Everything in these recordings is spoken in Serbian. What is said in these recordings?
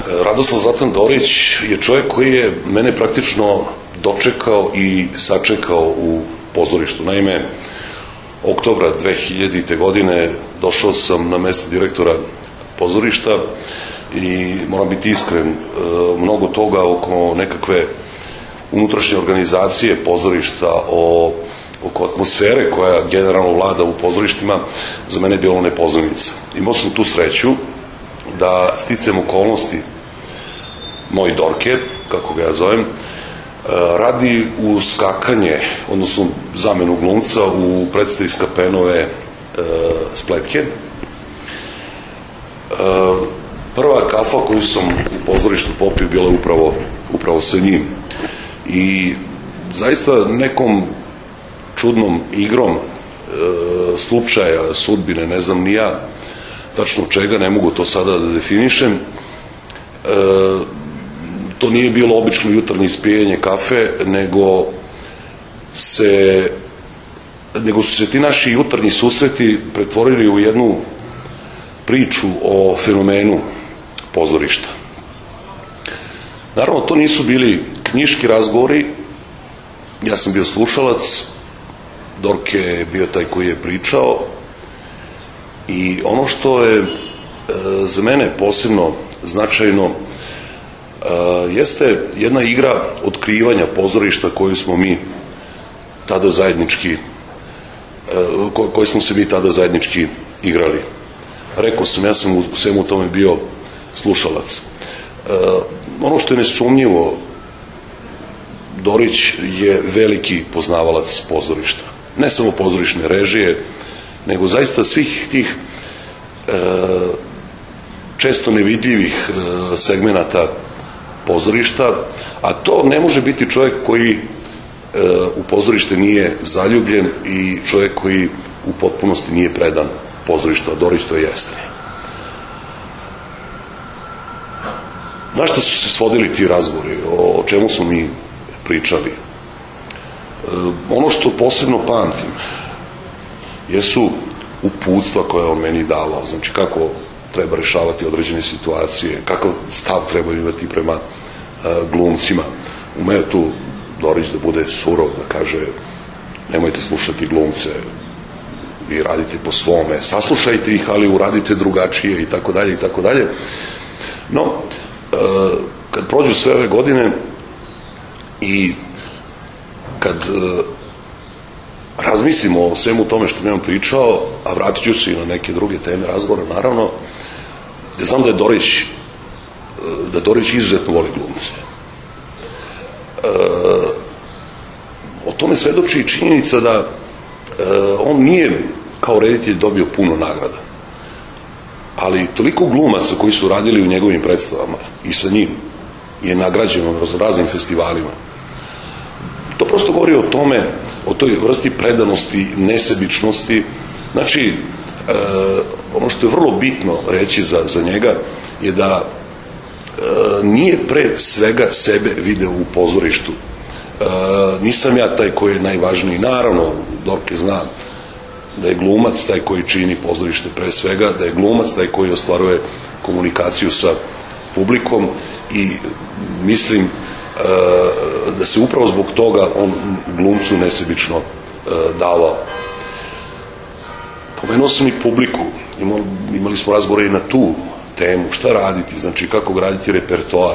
Radoslav Zlatan Dorić je čovjek koji je mene praktično dočekao i sačekao u pozorištu. Naime, oktobra 2000. godine došao sam na mesto direktora pozorišta i moram biti iskren, mnogo toga oko nekakve unutrašnje organizacije pozorišta, oko atmosfere koja generalno vlada u pozorištima, za mene je bilo nepoznanica. Imao sam tu sreću da sticajem okolnosti moj Dorke, kako ga ja zovem, radi u skakanje, odnosno zamenu glumca u predstavi Skapenove Spletke. Prva kafa koju sam u pozorištu popio bila je upravo sa njim. I zaista nekom čudnom igrom slučaja, sudbine, ne znam ni ja tačno čega, ne mogu to sada da definišem, to nije bilo obično jutarnje ispijanje kafe, nego su se ti naši jutarnji susreti pretvorili u jednu priču o fenomenu pozorišta. Naravno, to nisu bili knjiški razgovori, ja sam bio slušalac, Dorke je bio taj koji je pričao, i ono što je za mene posebno značajno jeste jedna igra otkrivanja pozorišta koju smo mi tada zajednički, koju smo se mi tada zajednički igrali. Rekao sam, ja sam u svemu tome bio slušalac. Ono što je nesumnjivo, Dorić je veliki poznavalac pozorišta. Ne samo pozorišne režije, nego zaista svih tih često nevidljivih segmenata pozorišta, a to ne može biti čovjek koji u pozorište nije zaljubljen i čovjek koji u potpunosti nije predan pozorištu, a Dorić to jeste. Na šta su se svodili ti razgovori, o čemu smo mi pričali? Ono što posebno pamtim jesu uputstva koje on meni davao, znači kako treba rešavati određene situacije, kakav stav treba imati prema glumcima. Umeo tu Dorić da bude surov, da kaže nemojte slušati glumce, vi radite po svome, saslušajte ih, ali uradite drugačije, i tako dalje, i tako dalje. No, kad prođu sve ove godine i kad razmislimo o svemu tome što mi on pričao, a vratit ću se i na neke druge teme razgovora, naravno, ja znam da Dorić izuzetno voli glumce. O tome svedoči i činjenica da on nije kao reditelj dobio puno nagrada, ali toliko glumaca koji su radili u njegovim predstavama i sa njim je nagrađeno na raznim festivalima. To prosto govori o tome, o toj vrsti predanosti, nesebičnosti. Znači, ono što je vrlo bitno reći za njega je da nije pre svega sebe video u pozorištu. Nisam ja taj koji je najvažniji. Naravno, Dorke zna da je glumac taj koji čini pozorište pre svega, da je glumac taj koji ostvaruje komunikaciju sa publikom, i mislim da se upravo zbog toga on glumcu nesebično davao. Pomenuo sam i publiku, imali smo razgovore i na tu temu, šta raditi, znači kako graditi repertoar.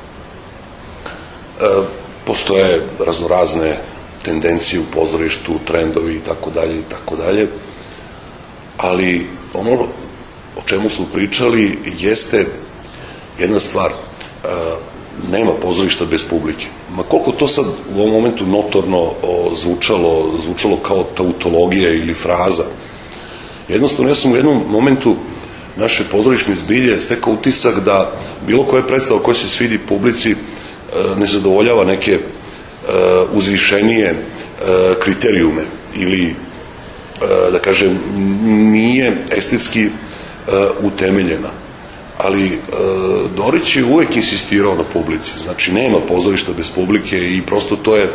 Postoje raznorazne tendencije u pozorištu, trendovi i tako dalje, ali ono o čemu smo pričali jeste jedna stvar, nema pozorišta bez publike. Ma koliko to sad u ovom momentu notorno zvučalo kao tautologija ili fraza, jednostavno ja sam u jednom momentu naše pozorišne zbilje stekao utisak da bilo koja predstava koja se svidi publici ne zadovoljava neke uzvišenije kriterijume, ili da kažem nije estetski utemeljena. Ali Dorić je uvek insistirao na publici, znači nema pozorišta bez publike, i prosto to je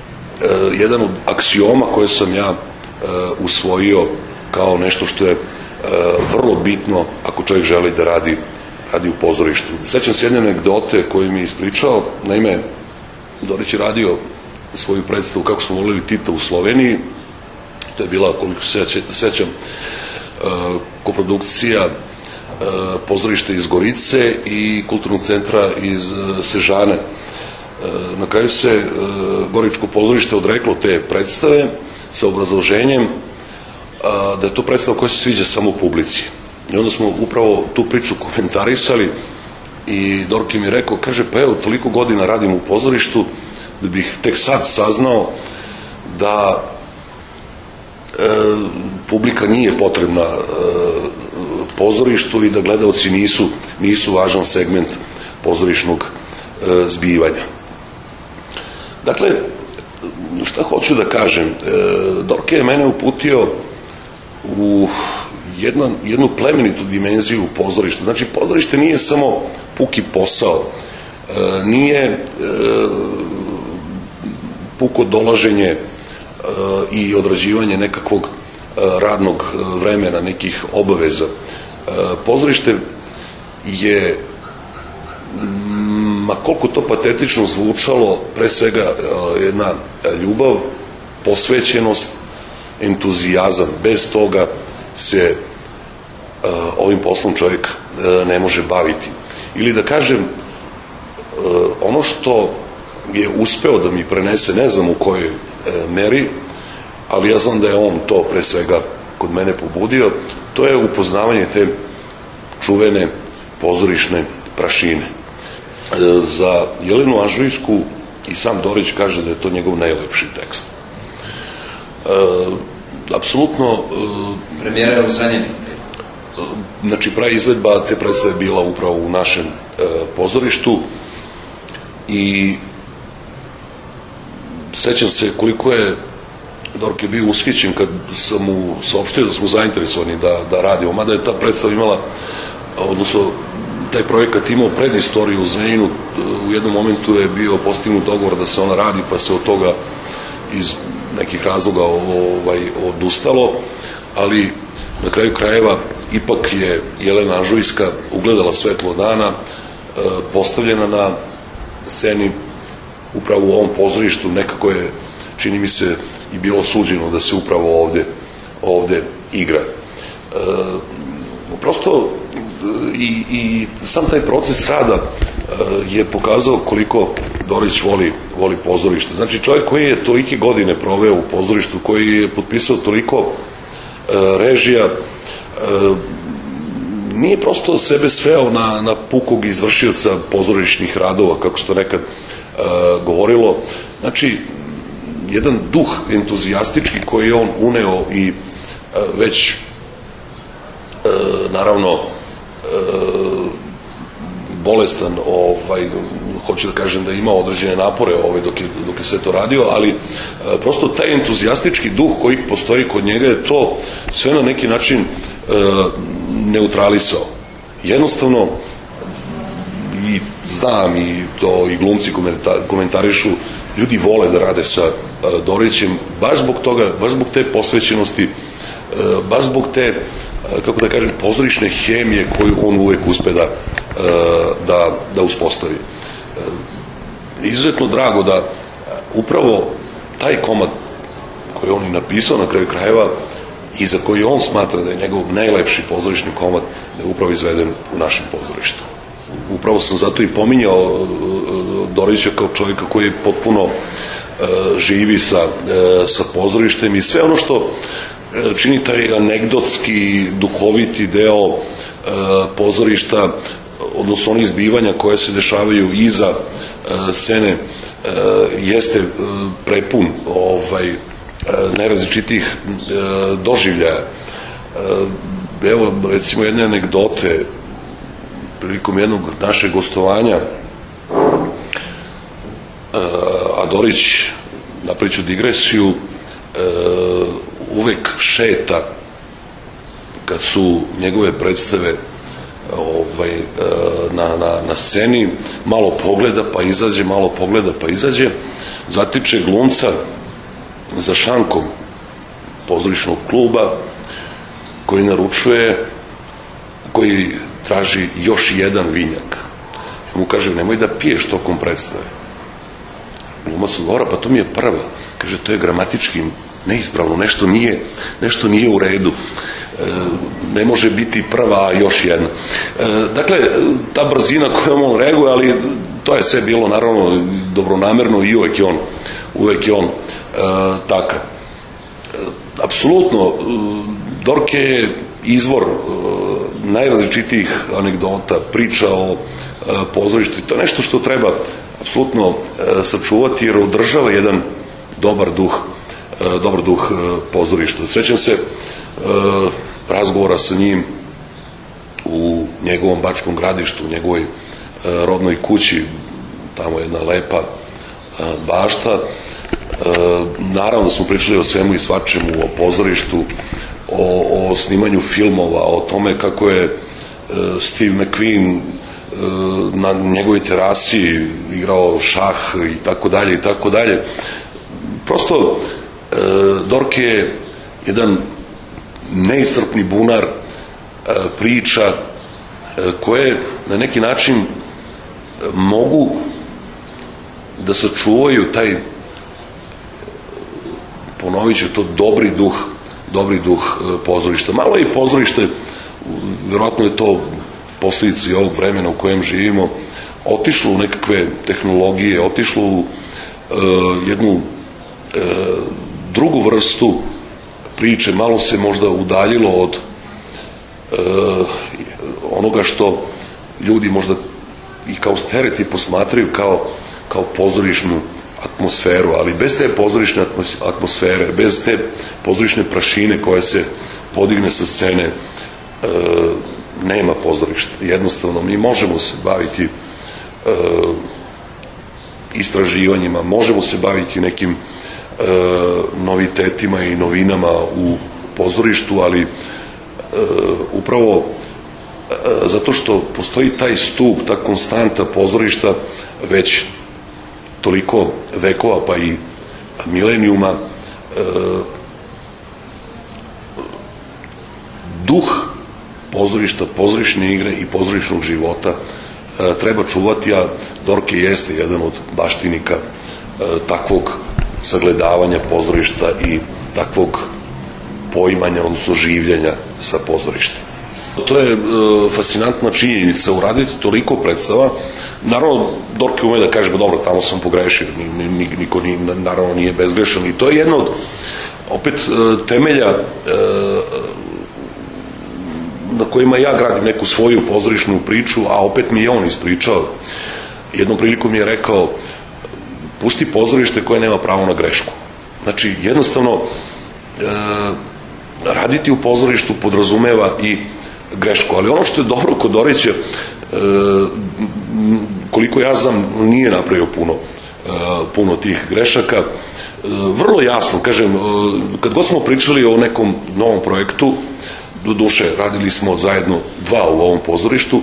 jedan od aksioma koje sam ja usvojio kao nešto što je vrlo bitno ako čovjek želi da radi u pozorištu. Sećam se jedne anegdote koju mi je ispričao. Naime, Dorić je radio svoju predstavu Kako smo volili Tita u Sloveniji. To je bila, koliko se sećam, koprodukcija pozorište iz Gorice i kulturnog centra iz Sežane. Na kraju se Goričko pozorište odreklo te predstave sa obrazloženjem da je to predstava koja se sviđa samo publici. I onda smo upravo tu priču komentarisali i Dorki mi je rekao, kaže, pa evo, toliko godina radim u pozorištu da bih tek sad saznao da publika nije potrebna pozorištu i da gledaoci nisu važan segment pozorišnog zbivanja. Dakle, šta hoću da kažem, Dorke je mene uputio u jednu plemenitu dimenziju pozorišta. Znači, pozorište nije samo puki posao, nije puko dolaženje i odrađivanje nekakvog radnog vremena, nekih obaveza. Pozorište je, ma koliko to patetično zvučalo, pre svega jedna ljubav, posvećenost, entuzijazam. Bez toga se ovim poslom čovjek ne može baviti. Ili da kažem, ono što je uspeo da mi prenese, ne znam u kojoj meri, ali ja znam da je on to pre svega kod mene pobudio, to je upoznavanje te čuvene pozorišne prašine. Za Jelenu Anžujsku i sam Dorić kaže da je to njegov najlepši tekst. Apsolutno... Premijera je u Zrenjaninu. Znači, izvedba te predstave bila upravo u našem pozorištu i sećam se koliko je Dorke bio ushićen kad sam mu saopštio da smo zainteresovani da radimo, mada je ta predstava imala, odnosno taj projekat imao predistoriju u Zrenjaninu. U jednom momentu je bio postignut dogovor da se ona radi, pa se od toga iz nekih razloga odustalo, ali na kraju krajeva ipak je Jelena Anžujska ugledala svetlo dana, postavljena na sceni upravo u ovom pozorištu. Nekako je, čini mi se, i bilo suđeno da se upravo ovde igra. Prosto i sam taj proces rada je pokazao koliko Dorić voli pozorište. Znači, čovjek koji je tolike godine proveo u pozorištu, koji je potpisao toliko režija, nije prosto sebe sveo na pukog izvršioca pozorišnih radova, kako se to nekad govorilo. Znači, jedan duh entuzijastički koji je on uneo i već naravno bolestan, hoću da kažem da je imao određene napore dok je sve to radio, ali prosto taj entuzijastički duh koji postoji kod njega je to sve na neki način neutralisao. Jednostavno, i znam, i to i glumci komentarišu, ljudi vole da rade sa Dorićem baš zbog toga, baš zbog te posvećenosti, baš zbog te, kako da kažem, pozorišne hemije koju on uvek uspe da uspostavi. Izuzetno drago da upravo taj komad koji on i napisao na kraju krajeva i za koji on smatra da je njegov najlepši pozorišni komad, da je upravo izveden u našem pozorištu. Upravo sam zato i pominjao Dorića kao čovjeka koji potpuno živi sa pozorištem i sve ono što čini taj anegdotski, duhoviti deo pozorišta, odnosno onih zbivanja koje se dešavaju iza scene, jeste prepun najrazličitijih doživljaja. Evo, recimo, jedne anegdote prilikom jednog našeg gostovanja, a Dorić, napravit ću digresiju, uvek šeta kad su njegove predstave na sceni, malo pogleda pa izađe, malo pogleda pa izađe, zatiče glumca za šankom pozorišnog kluba koji naručuje, koji traži još jedan vinjak. Ja mu kaže, nemoj da piješ tokom predstave. Glumac odgovara, pa to mi je prva. Kaže, to je gramatički neispravno, nešto nije u redu. Ne može biti prva, a još jedna. Dakle, ta brzina kojom on reaguje, ali to je sve bilo naravno dobronamerno i uvek je on takav. Apsolutno, Dorke je izvor najrazličitijih anegdota, priča o pozorištu. To je nešto što treba apsolutno sačuvati, jer održava jedan dobar duh pozorišta. Sećam se razgovora sa njim u njegovom Bačkom Gradištu, u njegovoj rodnoj kući, tamo je jedna lepa bašta. Naravno da smo pričali o svemu i svačemu, o pozorištu, o snimanju filmova, o tome kako je Steve McQueen na njegovoj terasi igrao šah i tako dalje i tako dalje. Prosto Dorke je jedan neiscrpni bunar priča koje na neki način mogu da sačuvaju taj, ponovit ću to, dobri duh pozorišta. Malo je i pozorište, vjerojatno je to posljedica i ovog vremena u kojem živimo, otišlo u nekakve tehnologije, otišlo u jednu drugu vrstu priče, malo se možda udaljilo od onoga što ljudi možda i kao stereotip posmatraju kao pozorišnu atmosferu, ali bez te pozorišne atmosfere, bez te pozorišne prašine koja se podigne sa scene, nema pozorišta. Jednostavno, mi možemo se baviti istraživanjima, možemo se baviti nekim novitetima i novinama u pozorištu, ali upravo zato što postoji taj stup, ta konstanta pozorišta već toliko vekova pa i milenijuma, duh pozorišta, pozorišne igre i pozorišnog života treba čuvati, a Dorke jeste jedan od baštinika takvog sagledavanja pozorišta i takvog poimanja, odnosno življenja sa pozorištem. To je fascinantna činjenica, uraditi toliko predstava. Naravno, Dorke ume da kaže, dobro, tamo sam pogrešio, niko naravno nije bezgrešan, i to je jedno od opet temelja na kojima ja gradim neku svoju pozorišnu priču, a opet mi je on ispričao. Jednom prilikom mi je rekao, pusti pozorište koje nema pravo na grešku. Znači, jednostavno, raditi u pozorištu podrazumeva i grešku. Ali ono što je dobro kod Dorića, koliko ja znam, nije napravio puno tih grešaka. Vrlo jasno, kažem, kad god smo pričali o nekom novom projektu, do duše radili smo zajedno 2 u ovom pozorištu,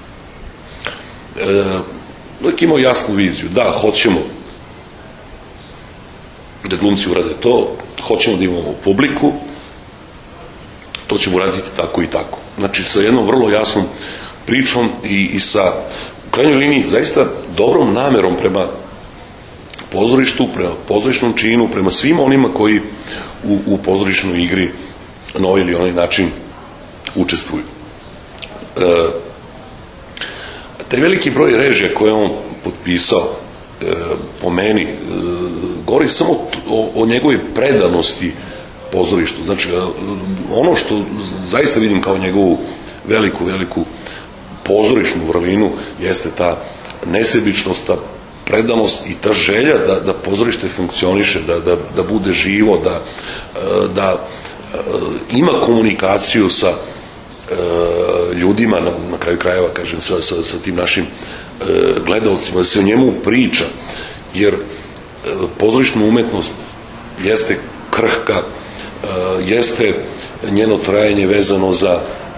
uvijek imao jasnu viziju. Da, hoćemo da glumci urade to, hoćemo da imamo publiku, to ćemo uraditi tako i tako. Znači, sa jednom vrlo jasnom pričom i sa, u krajnjoj liniji, zaista dobrom namerom prema pozorištu, prema pozorišnom činu, prema svima onima koji u pozorišnoj igri na ovaj ili onaj način učestvuju. Taj veliki broj režija koje on potpisao, po meni, govori samo o njegovoj predanosti pozorištu. Znači, ono što zaista vidim kao njegovu veliku pozorišnu vrlinu jeste ta nesebičnost, ta predanost i ta želja da pozorište funkcioniše, da bude živo, da ima komunikaciju sa ljudima, na kraju krajeva, kažem, sa tim našim gledalcima, da se o njemu priča, jer pozorišna umetnost jeste krhka, jeste njeno trajanje vezano za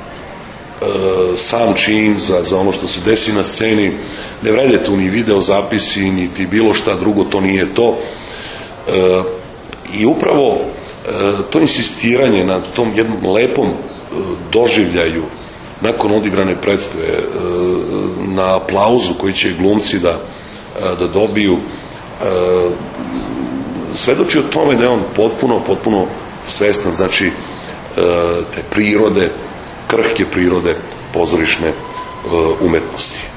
sam čin, za ono što se desi na sceni. Ne vrede tu ni video zapisi, niti bilo šta drugo, to nije to. I upravo to insistiranje na tom jednom lepom doživljaju nakon odigrane predstave, na aplauzu koji će glumci da dobiju, svedoči o tome da je on potpuno svestan, znači, te prirode, krhke prirode pozorišne umetnosti.